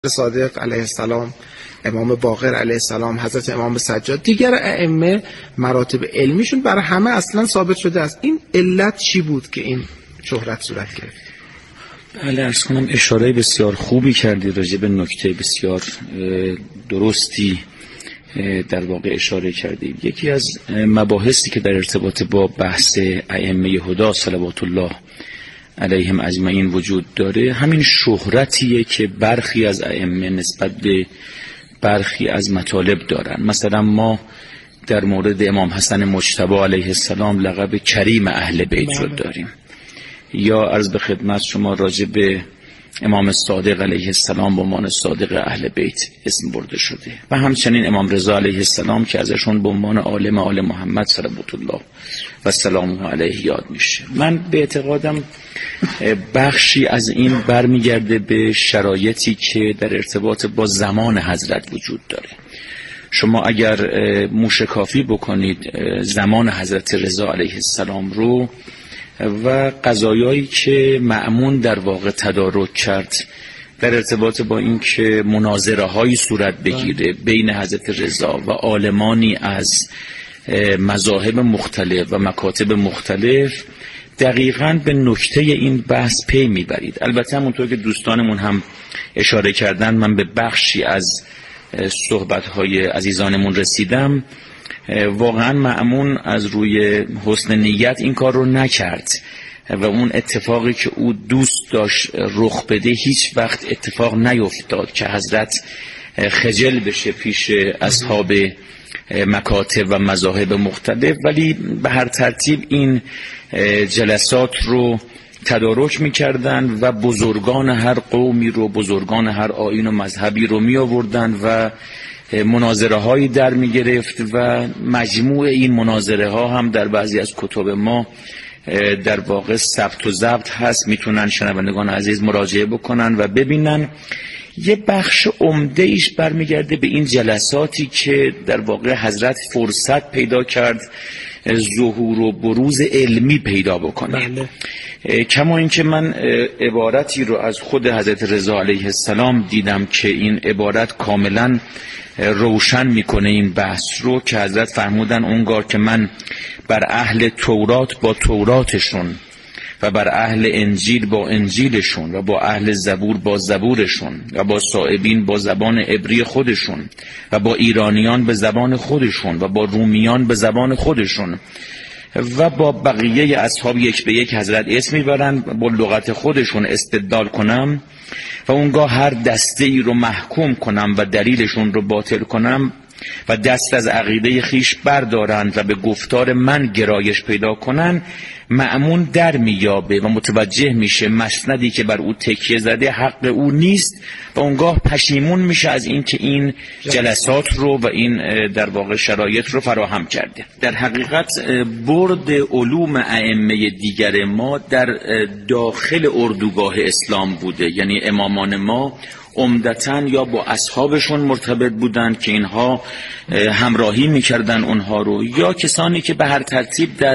صادق علیه السلام، امام باقر علیه السلام، حضرت امام سجاد، دیگر ائمه مراتب علمیشون برای همه اصلا ثابت شده است. این علت چی بود که این شهرت صورت گرفت؟ بله، عرض کنم اشاره بسیار خوبی کردی راجع به نکته بسیار درستی در واقع اشاره کردی. یکی از مباحثی که در ارتباط با بحث ائمه هدی صلوات الله علیهم اجمعین وجود داره همین شهرتیه که برخی از ائمه نسبت به برخی از مطالب دارن. مثلا ما در مورد امام حسن مجتبی علیه السلام لقب کریم اهل بیت رو داریم، یا عرض به خدمت شما راجع به امام صادق علیه السلام به عنوان صادق اهل بیت اسم برده شده، و همچنین امام رضا علیه السلام که ازشون به عنوان عالم آل محمد صلوات الله و سلامه علیه یاد میشه. من به اعتقادم بخشی از این برمیگرده به شرایطی که در ارتباط با زمان حضرت وجود داره. شما اگر موشکافی بکنید زمان حضرت رضا علیه السلام رو و قضایایی که مأمون در واقع تدارک کرد در ارتباط با این که مناظره هایی صورت بگیره بین حضرت رضا و عالمانی از مذاهب مختلف و مکاتب مختلف، دقیقاً به نکته این بحث پی میبرید. البته همونطور که دوستانمون هم اشاره کردن، من به بخشی از صحبت‌های عزیزانمون رسیدم. واقعاً مأمون از روی حسن نیت این کار رو نکرد و اون اتفاقی که او دوست داشت رخ بده هیچ وقت اتفاق نیفتاد که حضرت خجل بشه پیش اصحاب مکاتب و مذاهب مختلف، ولی به هر ترتیب این جلسات رو تدارک می‌کردند و بزرگان هر قومی رو، بزرگان هر آیین و مذهبی رو می آوردن و مناظره هایی در می گرفت و مجموع این مناظره ها هم در بعضی از کتب ما در واقع ثبت و ضبط هست، میتونن شنوندگان عزیز مراجعه بکنن و ببینن. یه بخش عمده ایش برمیگرده به این جلساتی که در واقع حضرت فرصت پیدا کرد ظهور و بروز علمی پیدا بکنه. کما اینکه من عبارتی رو از خود حضرت رضا علیه السلام دیدم که این عبارت کاملا روشن میکنه این بحث رو، که حضرت فرمودن اونگار که من بر اهل تورات با توراتشون و بر اهل انجیل با انجیلشون و با اهل زبور با زبورشون و با صائبین با زبان عبری خودشون و با ایرانیان به زبان خودشون و با رومیان به زبان خودشون و با بقیه اصحاب یک به یک حضرت اسم میبرن با لغت خودشون استدلال کنم و اونگاه هر دسته ای رو محکوم کنم و دلیلشون رو باطل کنم و دست از عقیده خیش بردارند و به گفتار من گرایش پیدا کنن، مأمون در میابه و متوجه میشه مسندی که بر او تکیه زده حق او نیست و اونگاه پشیمون میشه از این که این جلسات رو و این در واقع شرایط رو فراهم کرده. در حقیقت برد علوم ائمه دیگر ما در داخل اردوگاه اسلام بوده، یعنی امامان ما عمدتاً یا با اصحابشون مرتبط بودند که اینها همراهی میکردن اونها رو، یا کسانی که به هر ترتیب در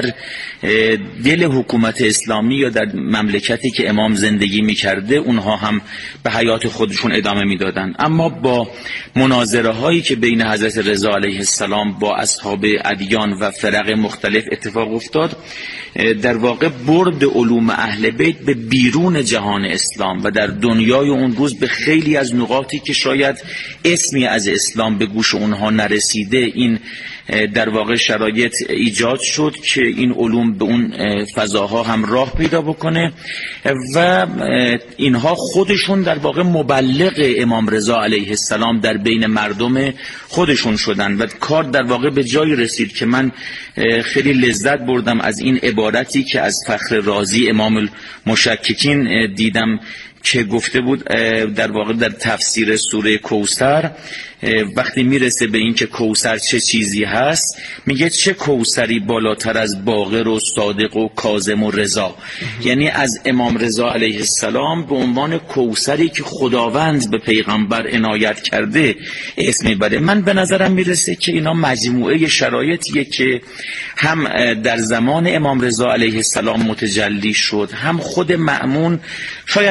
دل حکومت اسلامی یا در مملکتی که امام زندگی میکرده اونها هم به حیات خودشون ادامه میدادن. اما با مناظره هایی که بین حضرت رضا علیه السلام با اصحاب ادیان و فرق مختلف اتفاق افتاد، در واقع برد علوم اهل بیت به بیرون جهان اسلام و در دنیای اون روز به خیلی از نقاطی که شاید اسمی از اسلام به گوش اونها نرسیده، این در واقع شرایط ایجاد شد که این علوم به اون فضاها هم راه پیدا بکنه و اینها خودشون در واقع مبلغ امام رضا علیه السلام در بین مردم خودشون شدن و کار در واقع به جایی رسید که من خیلی لذت بردم از این عبارتی که از فخر رازی امام المشککین دیدم که گفته بود در واقع در تفسیر سوره کوثر وقتی میرسه به این که کوثر چه چیزی هست، میگه چه کوثری بالاتر از باقر و صادق و کاظم و رضا، یعنی از امام رضا علیه السلام به عنوان کوثری که خداوند به پیغمبر عنایت کرده اسم میبره. من به نظرم میرسه که اینا مجموعه شرایطیه که هم در زمان امام رضا علیه السلام متجلی شد، هم خود مأمون شاید با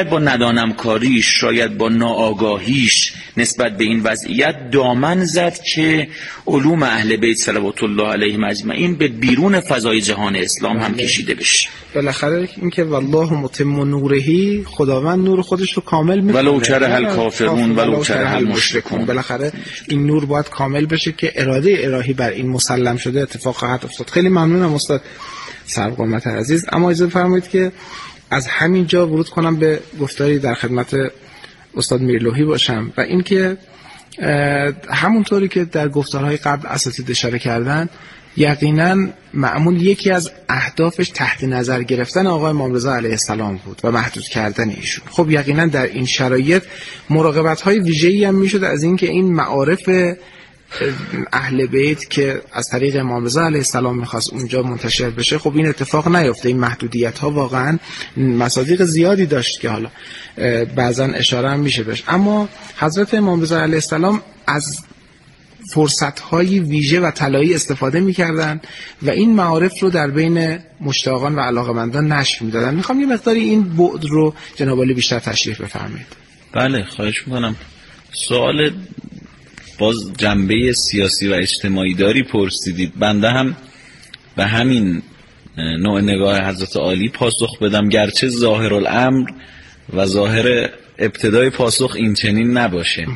نادانم کاریش، شاید با ناآگاهیش نسبت به این وضعیت دامن زد که علوم اهل بیت صلوات الله علیهم اجمعین به بیرون فضای جهان اسلام هم کشیده بشه. بالاخره این که والله متم نورهی، خداوند نور خودش رو کامل میکنه ولو کره الکافرون ولو کره المشرکون. بالاخره این نور باید کامل بشه که اراده الهی بر این مسلم شده اتفاق خواهد افتاد. خیلی ممنونم استاد سرقامت عزیز. اما اجازه فرمایید که از همین جا ورود کنم به گفتاری در خدمت استاد میرلوحی باشم و اینکه همونطوری که در گفتارهای قبل اساتید اشاره کردن، یقینا معمول یکی از اهدافش تحت نظر گرفتن آقای امام رضا علیه السلام بود و محدود کردن ایشون. خب یقینا در این شرایط مراقبت‌های ویژه‌ای هم میشد از اینکه این معارف اهل بیت که از طریق امام رضا علیه السلام میخواست اونجا منتشر بشه، خب این اتفاق نیفته. این محدودیت ها واقعا مصادیق زیادی داشت که حالا بعضا اشاره هم میشه بهش. اما حضرت امام رضا علیه السلام از فرصت های ویژه و طلایی استفاده میکردن و این معارف رو در بین مشتاقان و علاقمندان نشر میدادن. میخوام یه مقداری این بعد رو جناب عالی بیشتر تشریح بفرمایید. بله خواهش میکنم. سوال باز جنبه سیاسی و اجتماعی داری پرسیدید، بنده هم به همین نوع نگاه حضرت عالی پاسخ بدم، گرچه ظاهر الامر و ظاهر ابتدای پاسخ این چنین نباشه.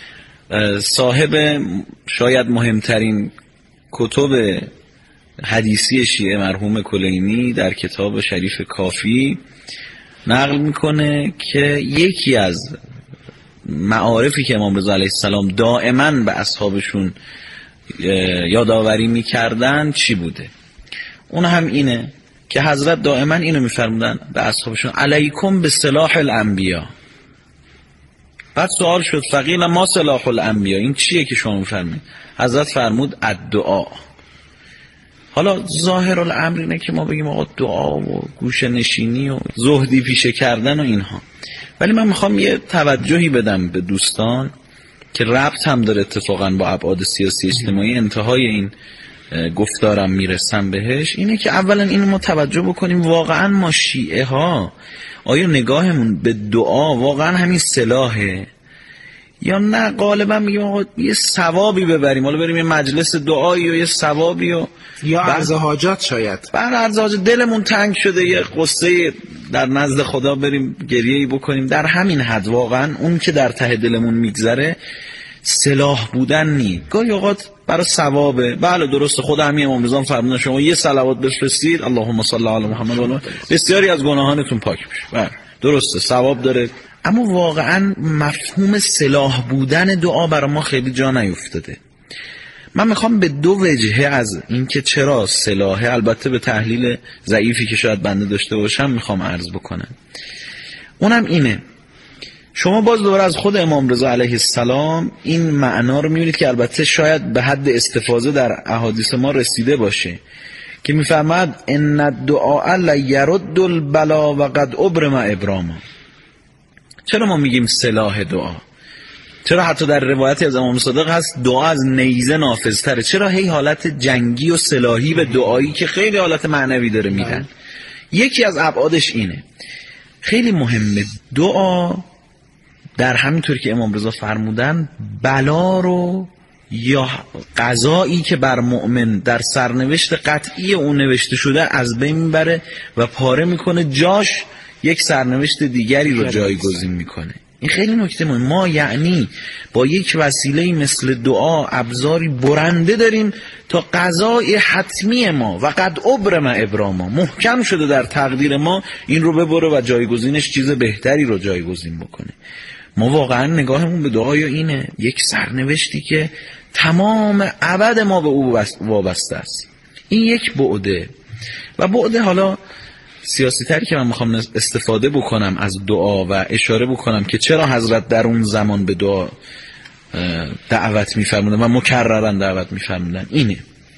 صاحب شاید مهمترین کتب حدیثی شیعه مرحوم کلینی در کتاب شریف کافی نقل میکنه که یکی از معارفی که امام رضا علیه السلام دائما به اصحابشون یادآوری میکردن چی بوده؟ اون هم اینه که حضرت دائما اینو میفرمودن به اصحابشون علیکم به سلاح الانبیا. بعد سوال شد فقیل ما سلاح الانبیا، این چیه که شما میفرمایید؟ حضرت فرمود الدعا. حالا ظاهر الامر اینه که ما بگیم آقا دعا و گوشه نشینی و زهدی پیشه کردن و اینها، ولی من میخوام یه توجهی بدم به دوستان که ربط هم داره اتفاقا با ابعاد سیاسی اجتماعی، انتهای این گفتارم میرسم بهش. اینه که اولا اینو ما توجه بکنیم واقعا ما شیعه ها آیا نگاهمون به دعا واقعا همین سلاحه یا نه غالبا میگیم آقا یه ثوابی ببریم، حالا بریم یه مجلس دعایی و یه ثوابی و یا عرض حاجات، شاید بر عرض حاجات دلمون تنگ شده یه قصه در نزد خدا بریم گریه‌ای بکنیم، در همین حد. واقعا اون که در ته دلمون میگذره سلاح بودن نی. گاهی اوقات برای ثوابه. بله درسته، خود همین امام رضا فرمودن شما یه صلوات بفرستید اللهم صل علی محمد و بسیاری از گناهانتون پاک میشه. بله درسته ثواب داره، اما واقعا مفهوم سلاح بودن دعا برای ما خیلی جا نیفتاده. من میخوام به دو وجهه از اینکه چرا سلاحه، البته به تحلیل ضعیفی که شاید بنده داشته باشم، میخوام عرض بکنم. اونم اینه، شما باز دوباره از خود امام رضا علیه السلام این معنا رو میبینید که البته شاید به حد استفاضه در احادیث ما رسیده باشه که میفرماد ان الدعاء لیرد البلا و قد ابرم ابراما. چرا ما میگیم سلاح دعا؟ چرا حتی در روایتی از امام صادق هست دعا از نیزه نافذتره؟ چرا هی حالت جنگی و سلاحی به دعایی که خیلی حالت معنوی داره میدن؟ یکی از ابعادش اینه، خیلی مهمه. دعا در همینطور که امام رضا فرمودن بلا رو یا قضایی که بر مؤمن در سرنوشت قطعی اون نوشته شده از بین میبره و پاره میکنه، جاش یک سرنوشت دیگری رو جایگزین میکنه. این خیلی نکته مهمه. ما یعنی با یک وسیله مثل دعا ابزاری برنده داریم تا قضای حتمی ما و قد ابرم ابراما محکم شده در تقدیر ما این رو ببره و جایگزینش چیز بهتری رو جایگزین بکنه. ما واقعا نگاهمون به دعا اینه، یک سرنوشتی که تمام ابد ما به او وابسته است. این یک بعده. و بعده حالا سیاسی تری که من میخوام استفاده بکنم از دعا و اشاره بکنم که چرا حضرت در اون زمان به دعا دعوت میفرمودن و مکررن دعوت میفرمودن اینه.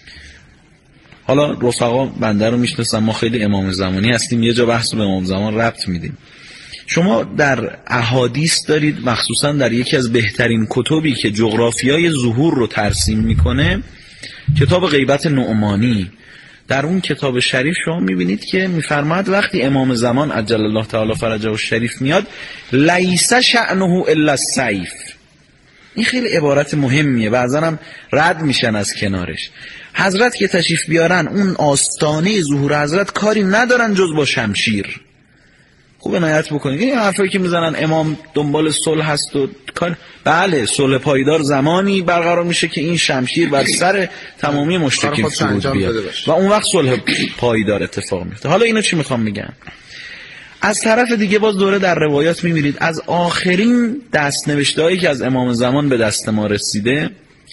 حالا رفقا بنده رو میشناسن، ما خیلی امام زمانی هستیم، یه جا بحث به امام زمان ربط میدیم. شما در احادیث دارید، مخصوصا در یکی از بهترین کتبی که جغرافیای ظهور رو ترسیم میکنه، کتاب غیبت نعمانی در اون کتاب شریف شما میبینید که میفرماید وقتی امام زمان عجل الله تعالی فرجه الشریف میاد لیس شأنه الا السیف. این خیلی عبارت مهمیه، بعضا هم رد میشن از کنارش. حضرت که تشریف بیارن اون آستانه ظهور حضرت کاری ندارن جز با شمشیر. خوب عنایت بکنید این حرفایی که میزنن امام دنبال صلح هست و کار، بله صلح پایدار زمانی برقرار میشه که این شمشیر بر سر تمامی مشرکین فرود بیاد و اون وقت صلح پایدار اتفاق میفته. حالا اینو چی میخوام بگم؟ از طرف دیگه باز دوره در روایات میبینید از آخرین دستنوشتهایی که از امام زمان به دست ما رسیده،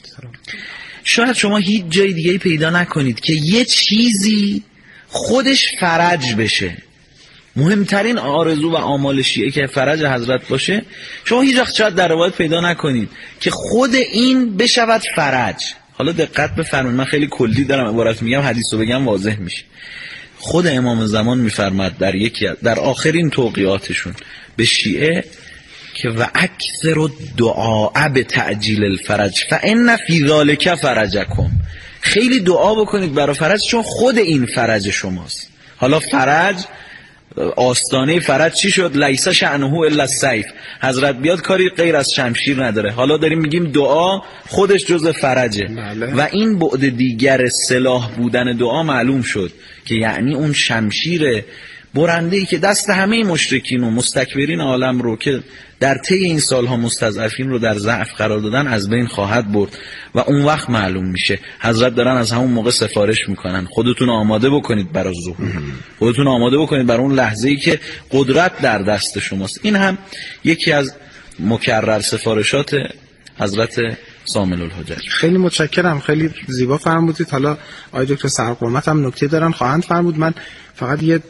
شاید شما هیچ جای دیگه پیدا نکنید که یه چیزی خودش فرج بشه. مهمترین آرزو و آمال شیعه که فرج حضرت باشه، شما هیچ وقت شاید در روایت پیدا نکنید که خود این بشود فرج. حالا دقت بفرمایید، من خیلی کلی دارم عبارت میگم، حدیثو بگم واضح میشه. خود امام زمان میفرماد در آخرین توقیاتشون به شیعه که و اکثر الدعاء بتعجیل الفرج فان فی ذلک فرجکم، خیلی دعا بکنید برای فرج چون خود این فرج شماست. حالا فرج، آستانه فرج چی شد؟ لیس شأنه الا السیف. حضرت بیاد کاری غیر از شمشیر نداره. حالا داریم میگیم دعا خودش جز فرجه. بله. و این بعد دیگر سلاح بودن دعا معلوم شد که یعنی اون شمشیر برنده‌ای که دست همه مشرکین و مستکبرین عالم رو که در طی این سالها مستضعفین رو در ضعف قرار دادن از بین خواهد برد و اون وقت معلوم میشه. حضرت دارن از همون موقع سفارش میکنن خودتون آماده بکنید برای ظهور، خودتون آماده بکنید برای اون لحظه‌ای که قدرت در دست شماست. این هم یکی از مکرر سفارشات حضرت سامل الحجج. خیلی متشکرم، خیلی زیبا فرمودید. حالا آقای دکتر سرقرمت هم نکته دارن خواهند فرمود. من فقط یه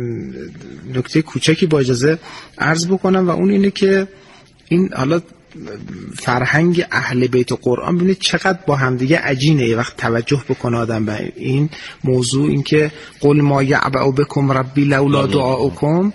نکته کوچکی با اجازه عرض بکنم و اون اینه که این حالا فرهنگ اهل بیت قرآن ببینید چقدر با همدیگه عجینه. یه وقت توجه بکنه آدم به این موضوع، این که قل ما یعبأ بکم ربی لولا دعاؤکم،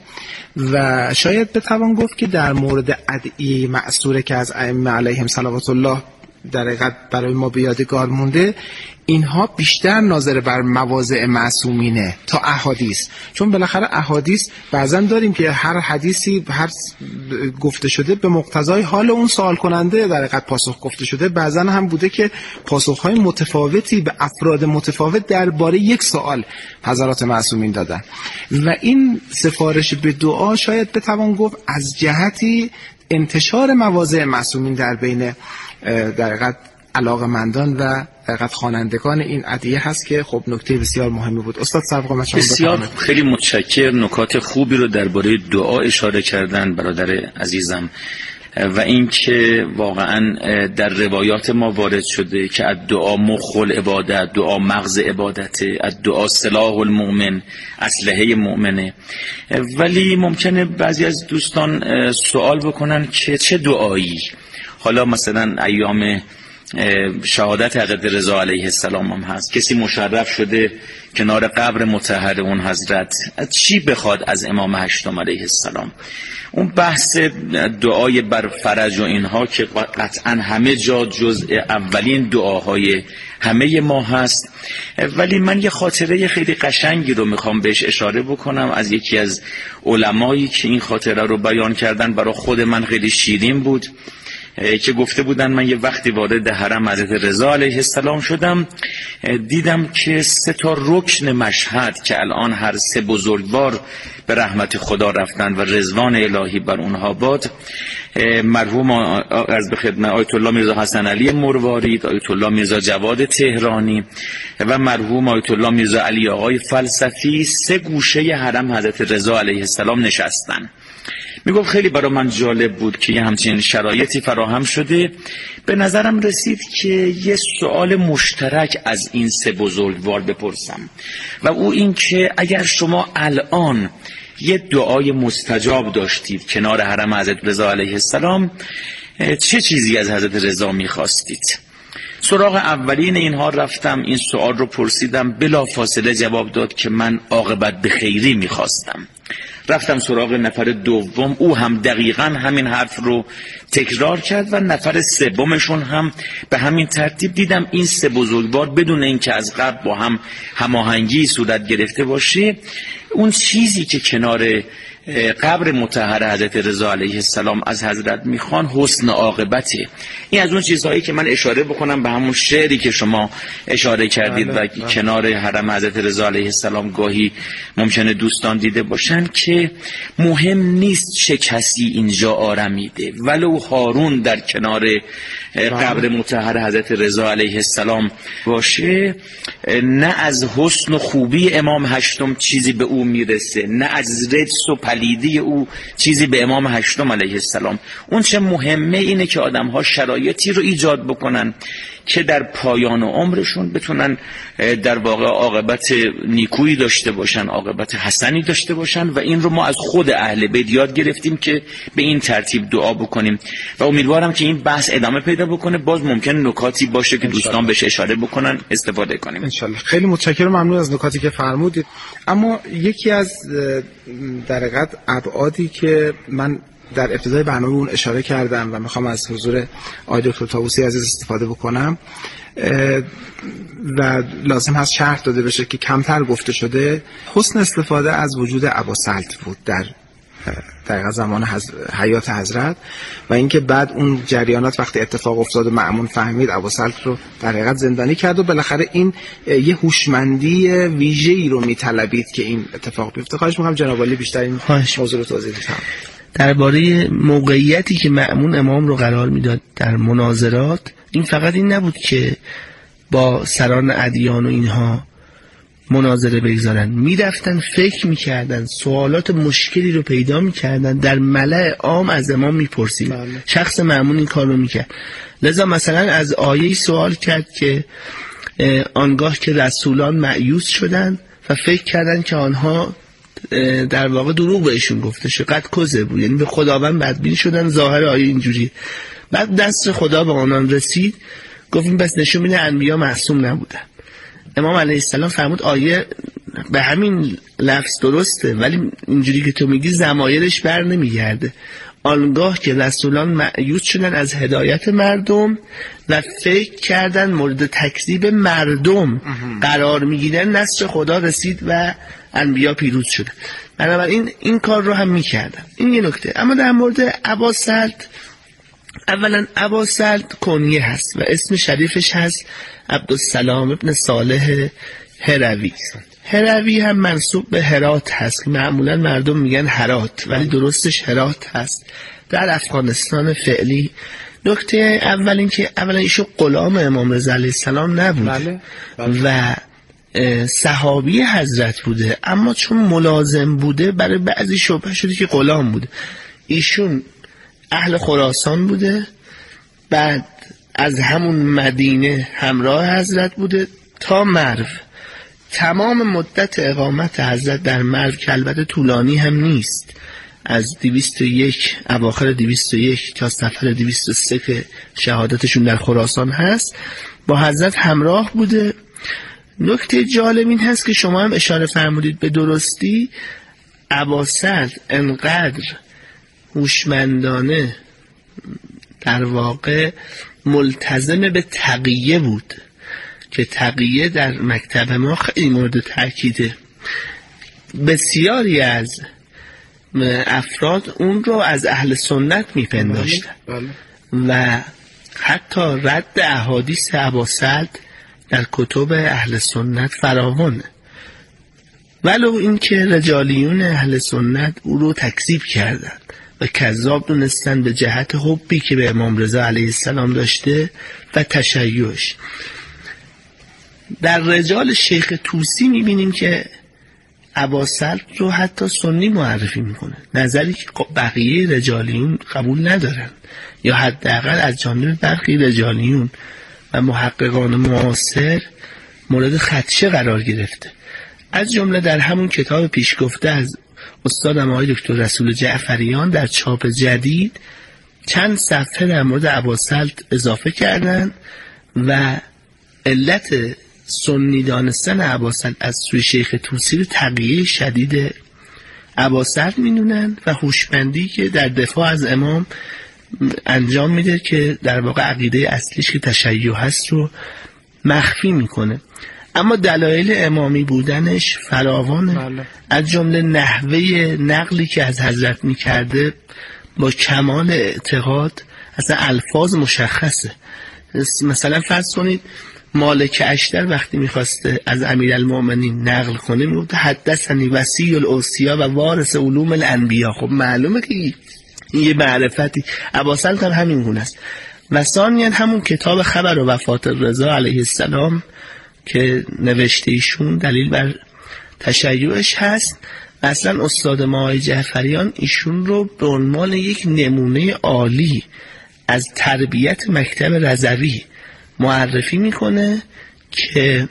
و شاید بتوان گفت که در مورد ادعیه مأثوره که از ائمه علیهم صلوات الله در حقیقت برای ما به یادگار مونده، اینها بیشتر ناظر بر مواضع معصومینه تا احادیث. چون بالاخره احادیث بعضا داریم که هر حدیثی هر گفته شده به مقتضای حال اون سوال کننده در حقیقت پاسخ گفته شده. بعضا هم بوده که پاسخهای متفاوتی به افراد متفاوت درباره یک سوال حضرات معصومین دادن و این سفارش به دعا شاید بتوان گفت از جهتی انتشار مواضع معصومین در بین در حقیقت علاقه‌مندان و حقیقت خوانندگان این ادعیه هست که خب نکته بسیار مهمی بود. استاد سرقرمت شما بسیار خیلی متشکر، نکات خوبی رو درباره دعا اشاره کردن برادر عزیزم و این که واقعا در روایات ما وارد شده که الدعا مخ العبادت، دعا مغز عبادته، الدعا سلاح المؤمن، اسلحه مؤمنه. ولی ممکنه بعضی از دوستان سوال بکنن که چه دعایی؟ حالا مثلا ایام شهادت حضرت رضا علیه السلام هم هست، کسی مشرف شده کنار قبر مطهر اون حضرت، چی بخواد از امام هشتم علیه السلام؟ اون بحث دعای بر فرج و اینها که قطعا همه جا جزء اولین دعاهای همه ما هست. ولی من یه خاطره خیلی قشنگی رو میخوام بهش اشاره بکنم از یکی از علمایی که این خاطره رو بیان کردن، برای خود من خیلی شیرین بود که گفته بودن من یه وقتی وارد حرم حضرت رضا علیه السلام شدم، دیدم که 3 رکن مشهد که الان هر 3 بزرگوار به رحمت خدا رفتن و رضوان الهی بر اونها باد، مرحوم عرض به خدمت آیت الله میرزا حسن علی مروارید، آیت الله میرزا جواد تهرانی و مرحوم آیت الله میرزا علی آقای فلسفی 3 گوشه حرم حضرت رضا علیه السلام نشستن. میگفت خیلی برای من جالب بود که یه همچین شرایطی فراهم شده. به نظرم رسید که یه سوال مشترک از این 3 بزرگوار بپرسم و او این که اگر شما الان یه دعای مستجاب داشتید کنار حرم حضرت رضا علیه السلام، چه چیزی از حضرت رضا میخواستید؟ سراغ اولین اینها رفتم، این سوال رو پرسیدم، بلا فاصله جواب داد که من عاقبت به خیری میخواستم. رفتم سراغ نفر دوم، او هم دقیقاً همین حرف رو تکرار کرد و نفر سومشون هم به همین ترتیب. دیدم این سه بزرگوار بدون اینکه از قبل با هم هماهنگی صورت گرفته باشه، اون چیزی که کنار قبر مطهر حضرت رضا علیه السلام از حضرت میخوان حسن عاقبته. این از اون چیزهایی که من اشاره بکنم به همون شعری که شما اشاره کردید و کنار حرم حضرت رضا علیه السلام گاهی ممکنه دوستان دیده باشن که مهم نیست چه کسی اینجا آرمیده، ولو هارون در کنار قبر مطهر حضرت رضا علیه السلام باشه، نه از حسن و خوبی امام هشتم چیزی به او میرسه، نه از رجس و پلیدی او چیزی به امام هشتم علیه السلام. اون چه مهمه اینه که آدم‌ها شرایطی رو ایجاد بکنن که در پایان عمرشون بتونن در واقع عاقبت نیکویی داشته باشن، عاقبت حسنی داشته باشن، و این رو ما از خود اهل بیت یاد گرفتیم که به این ترتیب دعا بکنیم و امیدوارم که این بحث ادامه پیدا بکنه. باز ممکن نکاتی باشه که دوستان بهش اشاره بکنن، استفاده کنیم انشالله. خیلی متشکرم، ممنون از نکاتی که فرمودید. اما یکی از در حقیقت ابعادی که من در ابتدای برنامه اون اشاره کردم و میخوام از حضور آقای دکتر طاووسی عزیز استفاده بکنم و لازم هست شرح داده بشه که کمتر گفته شده، حسن استفاده از وجود اباسلط بود در زمان حیات حضرت، و اینکه بعد اون جریانات وقتی اتفاق افتاد و مأمون فهمید اباسلط رو در حقیقت زندانی کرد و بالاخره این یه هوشمندی ویژه‌ای رو میطلبید که این اتفاق بیفته. خواهش می‌کنم جناب عالی بیشتر این موضوع رو توضیح بدید. درباره موقعیتی که مأمون امام رو قرار میداد در مناظرات، این فقط این نبود که با سران ادیان و اینها مناظره بگذارن، میرفتن فکر میکردن، سوالات مشکلی رو پیدا میکردن، در ملأ عام از امام میپرسید. شخص مأمون این کار رو میکرد. لذا مثلا از آیه سوال کرد که آنگاه که رسولان مأیوس شدن و فکر کردن که آنها در واقع دروغ بهشون گفته شد، قد کذه بود، یعنی به خداوند بدبین شدن. ظاهر آیه اینجوری. بعد دست خدا به آنان رسید، گفتیم بس نشون میده انبیا معصوم نبودن. امام علیه السلام فرمود آیه به همین لفظ درسته، ولی اینجوری که تو میگی ضمایرش بر نمیگرده. آنگاه که رسولان مأیوس شدن از هدایت مردم و فکر کردن مورد تکذیب مردم قرار میگیرن، نصر خدا رسید و انبیا پیروز شدن. بنابراین این کار رو هم میکردن. این یه نکته. اما در مورد اباسلط، اولا اباسلط کنیه هست و اسم شریفش هست عبدالسلام ابن صالح هروی. هروی هم منسوب به هرات هست که معمولا مردم میگن هرات، ولی درستش هرات هست در افغانستان فعلی. نکته اول این که اولا ایشون غلام امام رضا علیه السلام نبود و صحابی حضرت بوده، اما چون ملازم بوده برای بعضی شبهه شده که غلام بوده. ایشون اهل خراسان بوده، بعد از همون مدینه همراه حضرت بوده تا مرو. تمام مدت اقامت حضرت در مرو که البته طولانی هم نیست، از 201 اواخر 201 تا سفر 203 که شهادتشون در خراسان هست، با حضرت همراه بوده. نکته جالب این هست که شما هم اشاره فرمودید به درستی، اباسلط انقدر هوشمندانه در واقع ملتزم به تقیه بود که تقیه در مکتب ما خیلی مورد تأکیده. بسیاری از افراد اون رو از اهل سنت میپنداشتن و حتی رد احادیث اباسلط در کتب اهل سنت فراوانه، ولو اینکه رجالیون اهل سنت او رو تکذیب کردن و کذاب دونستن به جهت حبی که به امام رضا علیه السلام داشته و تشیعش. در رجال شیخ طوسی میبینیم که اباسلط رو حتی سنی معرفی میکنه، نظری که بقیه رجالیون قبول ندارن، یا حداقل از جانب برخی رجالیون و محققان معاصر مورد خدشه قرار گرفته. از جمله در همون کتاب پیشگفته از استادم آقای دکتر رسول جعفریان در چاپ جدید چند صفحه در مورد اباسلط اضافه کردن و علت سنی دانستن اباسلط از سوی شیخ طوسی تقیه شدید اباسط میدونن و هوشمندی که در دفاع از امام انجام میده که در واقع عقیده اصلیش که تشیع هست رو مخفی میکنه. اما دلایل امامی بودنش فراوانه. از جمله نحوه نقلی که از حضرت میکرده با کمال اعتقاد، اصلا الفاظ مشخصه. مثلا فرض کنید مالک اشتر وقتی میخواسته از امیرالمؤمنین نقل کنه میگفت حدثنی وصی الاوصیا و وارث علوم الانبیا. خب معلومه که این یه معرفتی. اباسط هم همین گونه است. و ثانیاً همون کتاب خبر و وفات رضا علیه السلام که نوشته ایشون دلیل بر تشیعش هست. اصلا استاد ما آقای جعفریان ایشون رو به عنوان یک نمونه عالی از تربیت مکتب رضوی معرفی میکنه که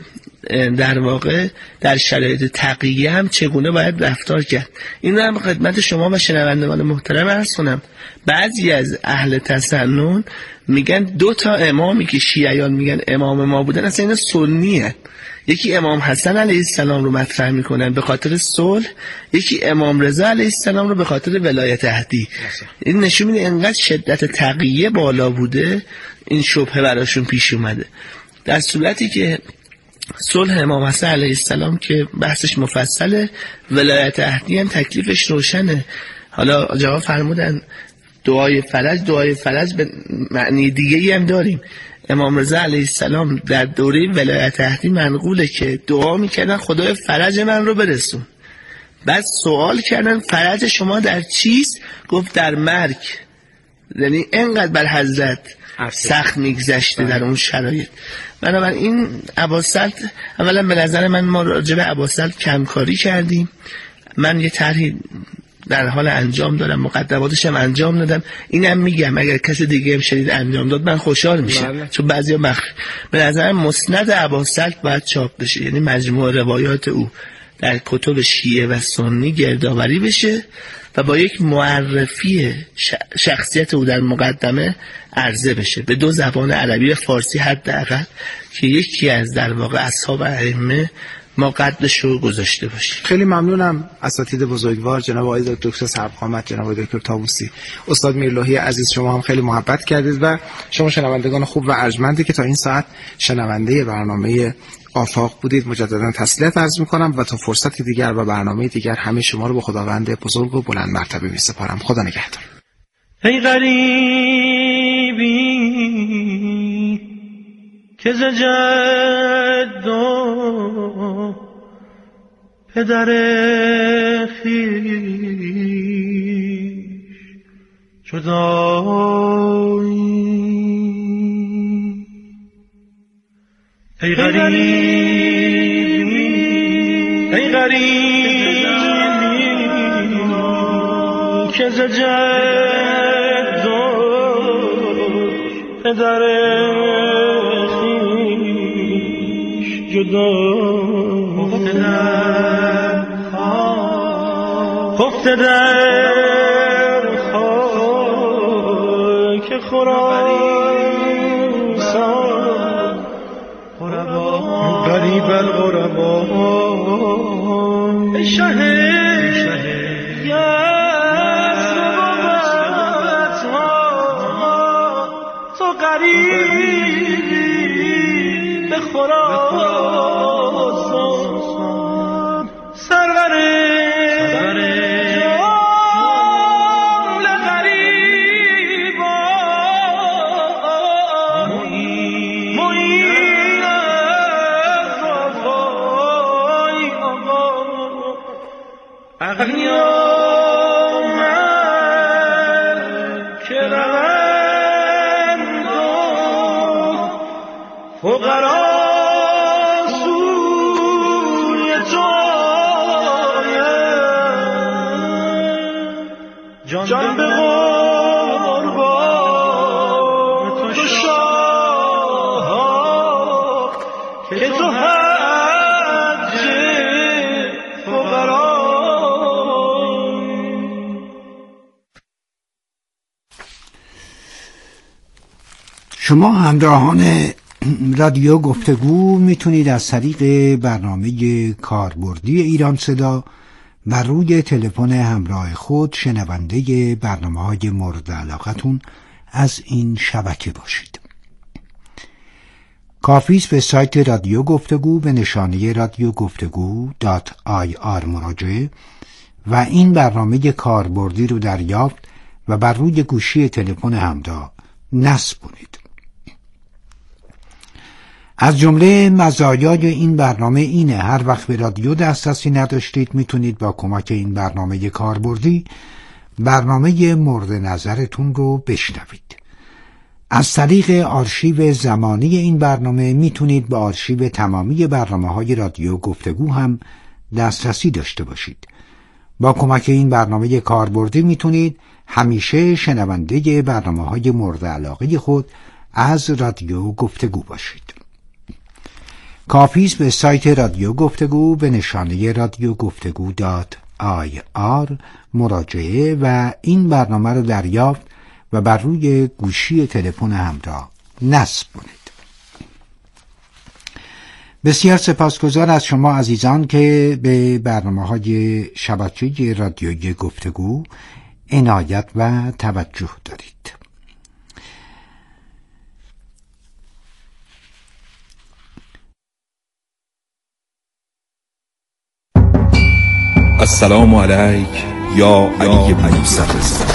در واقع در شرایط تقیه هم چگونه باید رفتار کرد. این رو هم خدمت شما و شنوندگان محترم عرض کنم. بعضی از اهل تسنن میگن 2 امامی که شیعیان میگن امام ما بودن اصلا اینا سنیه. یکی امام حسن علیه السلام رو مطرح میکنن به خاطر صلح، یکی امام رضا علیه السلام رو به خاطر ولایت عهدی. این نشون میده انقدر شدت تقیه بالا بوده این شبهه براشون پیش اومده. در صورتی که صلح امام حسن علیه السلام که بحثش مفصله، ولایت عهدی هم تکلیفش روشنه. حالا جواب فرمودن دعای فرج به معنی دیگه‌ای هم داریم. امام رضا علیه السلام در دوره ولایت عهدی منقوله که دعا میکردن خدای فرج من رو برسون. بعد سوال کردن فرج شما در چیست؟ گفت در مرگ. یعنی اینقدر بر حضرت سخت میگذشته در اون شرایط. بنابراین اباسط اولا به نظر من ما راجع به اباسط کمکاری کردیم. من یه طرحی در حال انجام دارم، مقدماتش هم انجام دادم. اینم میگم اگر کسی دیگه هم شدید انجام داد من خوشحال میشم. چون بعضیا به نظر مسند اباسط باید چاپ بشه، یعنی مجموع روایات او در کتب شیعه و سنی گردآوری بشه و با یک معرفی شخصیت او در مقدمه عرضه بشه به 2 زبان عربی و فارسی حداقل، که یکی از در واقع اصحاب ائمه ما قدرش رو گذاشته باشیم. خیلی ممنونم اساتید بزرگوار جناب آقای دکتر سرقامت، جناب آقای دکتر طاووسی، استاد میرلوحی عزیز، شما هم خیلی محبت کردید و شما شنوندگان خوب و ارجمندی که تا این ساعت شنونده برنامه آفاق بودید مجددا تسلیت عرض میکنم و تا فرصت دیگر و برنامه دیگر همه شما رو به خداوند بزرگ و بلند مرتبه میسپارم. خدا نگهدار. ای غریبی که ز جد و پدر خویش جدایی، ای غریبی که ز جد و پدر خفته در خاک خراسان غریب الغربا شه یسربت تو غریب به خراسان سرور جمله غریبان معین وفای آقا اغنیا من که روند و فقرا جان به قربان تو شاه که تو حج فقرایی. شما همراهان رادیو گفتگو میتونید از طریق برنامه کاربردی ایران صدا بر روی تلفن همراه خود شنونده برنامه‌های مورد علاقتون از این شبکه باشید. کافی است به سایت رادیو گفتگو به نشانه radiogفتگو.ir مراجعه و این برنامه کاربردی رو دریافت و بر روی گوشی تلفن همراه نصب کنید. از جمله مزایای این برنامه اینه هر وقت به رادیو دسترسی نداشتید میتونید با کمک این برنامه کاربردی برنامه مورد نظرتون رو بشنوید. از طریق آرشیو زمانی این برنامه میتونید به آرشیو تمامی برنامه‌های رادیو گفتگو هم دسترسی داشته باشید. با کمک این برنامه کاربردی میتونید همیشه شنونده برنامه‌های مورد علاقه خود از رادیو گفتگو باشید. کافی است به سایت رادیو گفتگو به نشانه radiogفتگو.ir مراجعه و این برنامه رو دریافت و بر روی گوشی تلفن همراه نصب کنید. بسیار سپاسگزار از شما عزیزان که به برنامه‌های شبکه رادیویی گفتگو عنایت و توجه دارید. السلام علیک یا علی بن یوسف.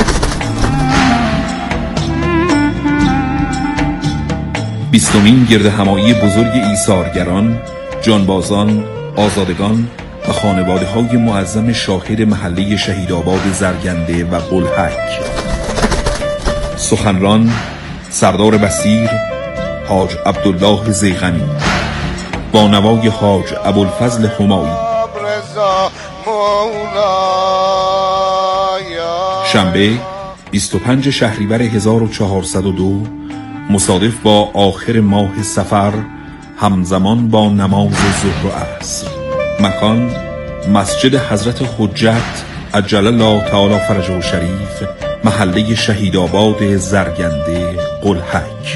20مین گرد همایی بزرگ ایثارگران، جانبازان، آزادگان و خانواده‌های معظم شاهد محله شهیدآباد زرگنده و بلحک. سخنران سردار بصیر حاج عبدالله ضیغمی با نوای حاج ابوالفضل همایی. شنبه 25 شهریور 1402 مصادف با آخر ماه صفر، همزمان با نماز ظهر و عصر. مکان مسجد حضرت حجت عجل الله تعالی فرجه شریف، محله شهیدآباد زرگنده قلحک.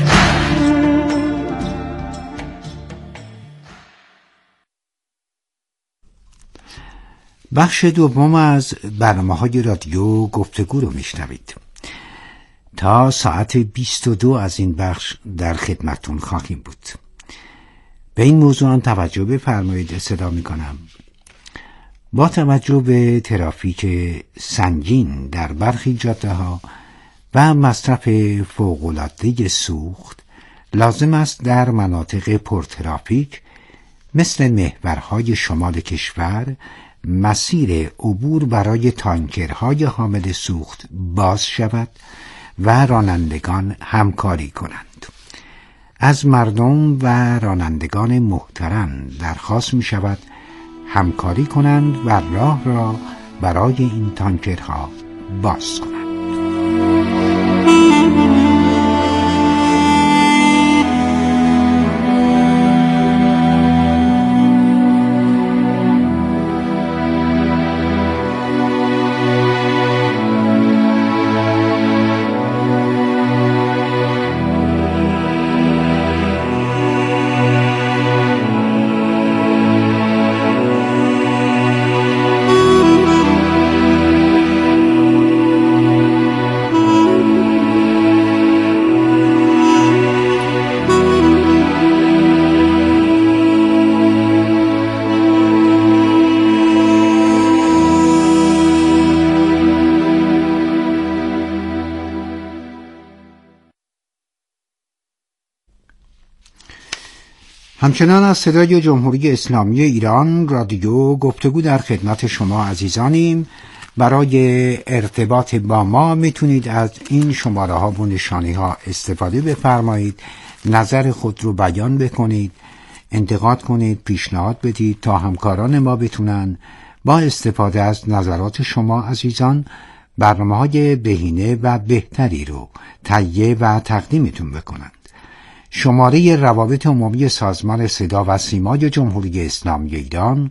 بخش دوم از برنامه‌های رادیو گفتگو رو میشنوید. تا ساعت 22 از این بخش در خدمتون خواهیم بود. به این موضوع توجه بفرمایید. اصلاح میکنم با توجه به ترافیک سنگین در برخی جاده‌ها و مصرف فوق‌العاده سوخت، لازم است در مناطق پرترافیک مثل محورهای شمال کشور مسیر عبور برای تانکرهای حامل سوخت باز شود و رانندگان همکاری کنند. از مردم و رانندگان محترم درخواست می شود همکاری کنند و راه را برای این تانکرها باز کنند. همچنان از صدای جمهوری اسلامی ایران رادیو گفتگو در خدمت شما عزیزانیم. برای ارتباط با ما میتونید از این شماره ها و نشانی ها استفاده بفرمایید، نظر خود رو بیان بکنید، انتقاد کنید، پیشنهاد بدید تا همکاران ما بتونن با استفاده از نظرات شما عزیزان برنامه‌های بهینه و بهتری رو تهیه و تقدیمتون بکنند. شماره روابط عمومی سازمان صدا و سیمای جمهوری اسلامی ایران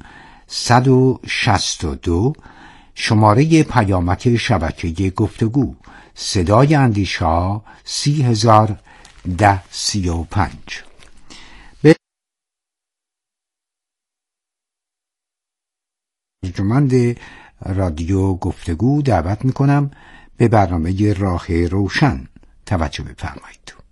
162، شماره پیامک شبکه گفتگو صدای اندیشه‌ها 301035. به ارجمند رادیو گفتگو دعوت میکنم به برنامه راه روشن توجه بفرمایید.